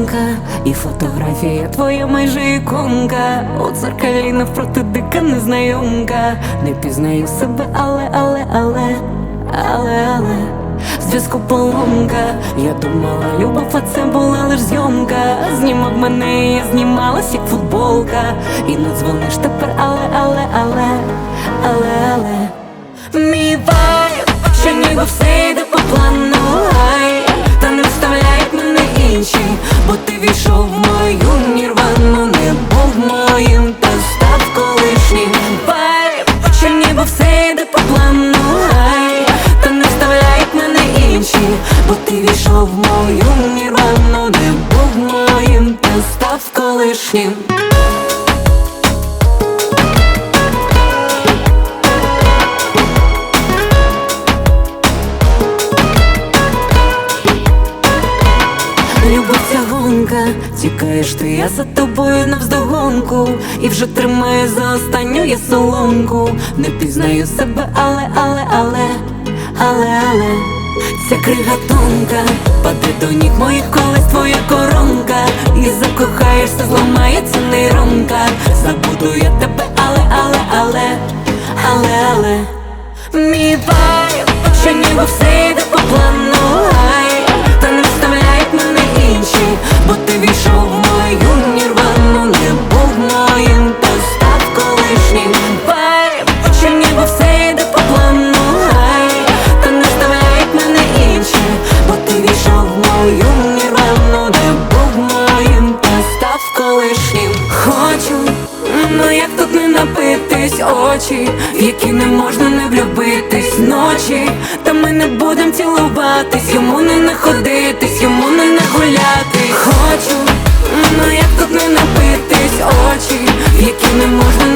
тонка, і фотографія твоя майже іконка. У дзеркалі навпроти дика незнайомка. Не пізнаю себе, але зв'язку поломка. Я думала, любов, а це була лиш зйомка. Знімав мене, і я знімалась, як футболка. І не дзвониш тепер, але мій вайб, що ніби все йде по плану, ай, та не вставляють мене інші, бо ти війшов в мою нірвану. Не був моїм, та став колишнім. Вайб, що ніби все йде по плану, ай, та не вставляють мене інші, бо ти війшов в мою нірвану. Не був моїм, та став колишнім. Любов ця гонка, тікаєш ти, я за тобою навздогонку. І вже тримаю за останню я соломку. Не пізнаю себе, але ця крига тонка, паде до ніг моїх колись твоя коронка. І закохаєшся, зламається нейронка. Забуду я тебе, але мій вайб, що ніби все йде по плану, ай, та не вставляють мене інші, бо ти війшов в мою нірвану. Не був моїм, та став колишнім. Вайб, що ніби все йде по плану, ай, та не вставляють мене інші, бо ти війшов в мою нірвану. Не був моїм, та став колишнім. Хочу, ну як тут не напитись, очі, в які не можна не влюбитись. Ночі, та ми не будем цілуватись. Йому не находитись, йому не нагуляти. Хочу, ну як тут не напитись, очі, в які не можна